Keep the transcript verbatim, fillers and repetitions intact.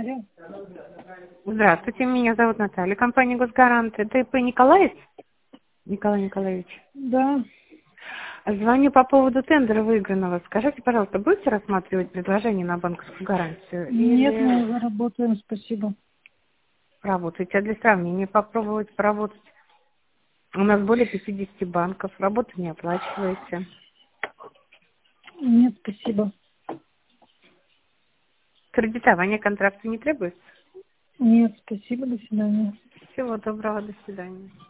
Алло. Здравствуйте, меня зовут Наталья, компания «Госгарант». Это И П Николаев? Николай Николаевич. Да. Звоню по поводу тендера выигранного. Скажите, пожалуйста, будете рассматривать предложение на банковскую гарантию? Нет, мы Или уже работаем, спасибо. работаете? А для сравнения попробовать поработать? У нас более пятидесяти банков. Работу не оплачиваете. Нет, спасибо. Кредитование контракта не требуется? Нет, спасибо, до свидания. Всего доброго, до свидания.